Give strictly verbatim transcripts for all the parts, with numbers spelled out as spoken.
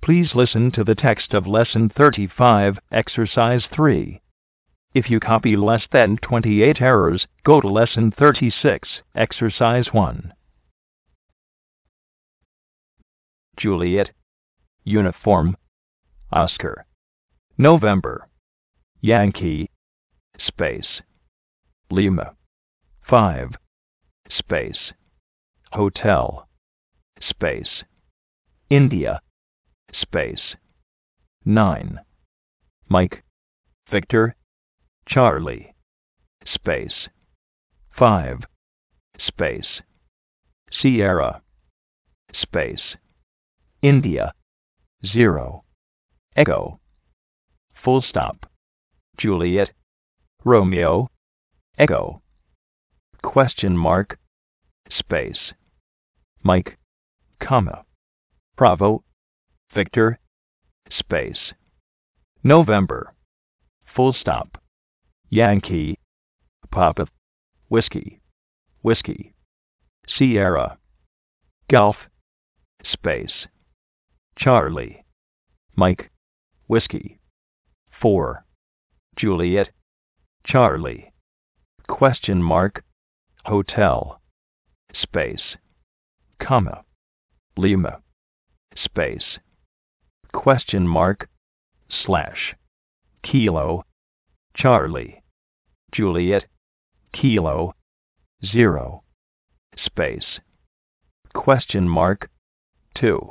Please listen to the text of Lesson thirty-five, Exercise three. If you copy less than twenty-eight errors, go to Lesson thirty-six, Exercise one. Juliet. Uniform. Oscar. November. Yankee. Space. Lima. five. Space. Hotel. Space. India. Space. nine. Mike. Victor. Charlie. Space. five. Space. Sierra. Space. India. zero. Echo. Full stop. Juliet. Romeo. Echo. Question mark. Space. Mike. Comma. Bravo. Victor. Space. November. Full stop. Yankee. Papa. Whiskey. Whiskey. Sierra. Golf. Space. Charlie. Mike. Whiskey. four. Juliet. Charlie. Question mark. Hotel. Space. Comma. Lima. Space. Question mark. Slash. Kilo. Charlie. Juliet. Kilo. zero. Space. Question mark. two.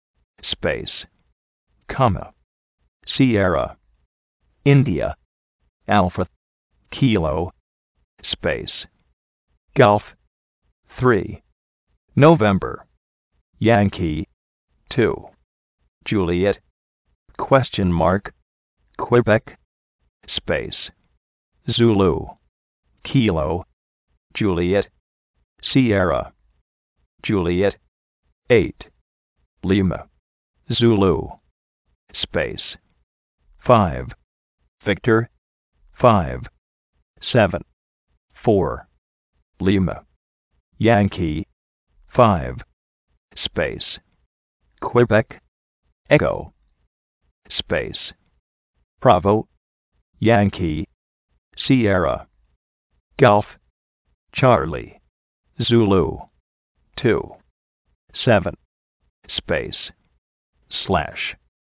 Space. Comma. Sierra. India. Alpha. Kilo. Space. Golf. three. November. Yankee. two. Juliet. Question mark. Quebec. Space. Zulu. Kilo. Juliet. Sierra. Juliet. eight. Lima. Zulu. Space. five. Victor. five. seven. four. Lima. Yankee. five. Space. Quebec. Echo. Space. Bravo. Yankee. Sierra. Golf. Charlie. Zulu. two. seven. Space. Slash.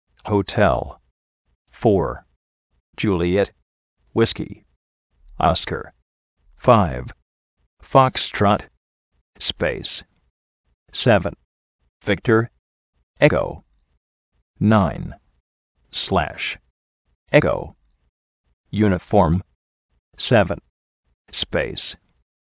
Hotel. four. Juliet. Whiskey. Oscar. five. Foxtrot. Space. seven. Victor. Echo. nine. Slash. Echo. Uniform. seven. Space.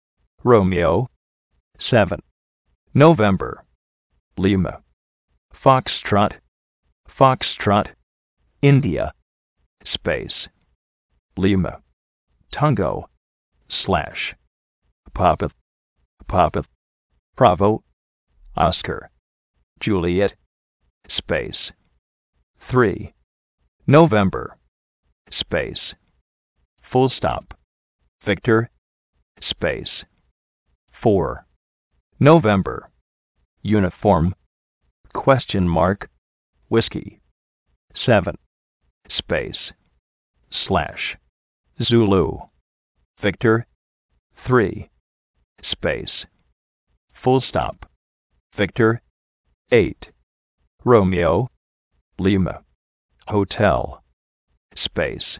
Romeo. seven. November. Lima. Foxtrot. Foxtrot. India. Space. Lima. Tango. Slash. Papa. Papa. Bravo. Oscar. Juliet. Space. three. November. Space. Full stop. Victor. Space. four. November. Uniform. Question mark. Whiskey. seven. Space. Slash. Zulu. Victor. three. Space. Full stop. Victor. eight. Romeo. Lima. Hotel. Space.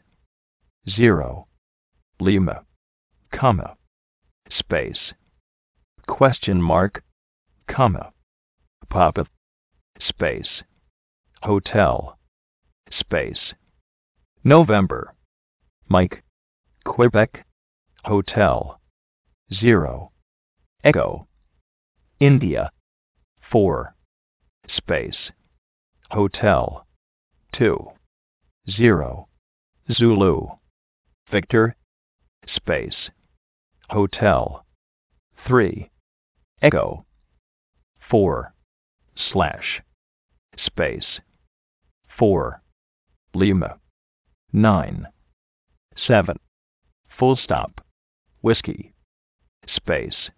zero. Lima. Comma. Space. Question mark. Comma. Papa. Space. Hotel. Space. November. Mike. Quebec. Hotel. zero. Echo. India. four. Space. Hotel. two. zero. Zulu. Victor. Space. Hotel. three. Echo. four. Slash. Space. four. Lima. nine. seven. Full stop. Whiskey. Space.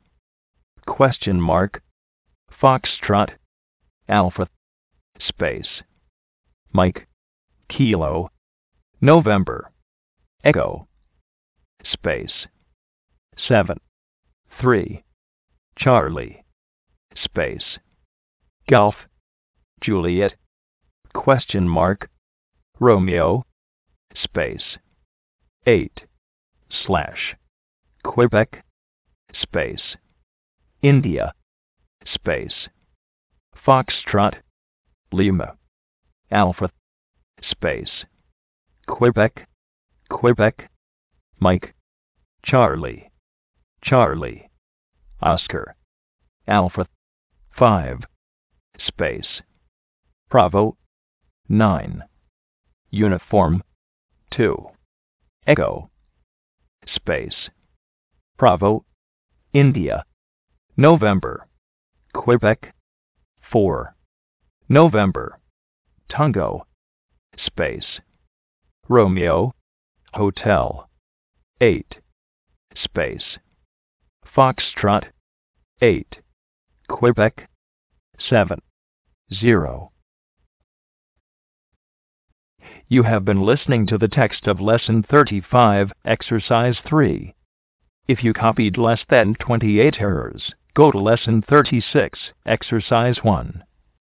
Question mark. Foxtrot. Alpha. Space. Mike, Kilo, November, Echo, space, seven, three, Charlie, space, Golf, Juliet, question mark, Romeo, space, eight, slash, Quebec, space, India, space, Foxtrot, Lima, Alpha, space, Quebec, Quebec, Mike, Charlie, Charlie, Oscar, Alpha, five, space, Bravo, nine, Uniform, two, Echo, space, Bravo, India, November, Quebec, four, November, Tango, space, Romeo, Hotel, eight, space, Foxtrot, eight, Quebec, seven, zero. You have been listening to the text of Lesson thirty-five, Exercise three. If you copied less than twenty-eight errors, go to Lesson thirty-six, Exercise one.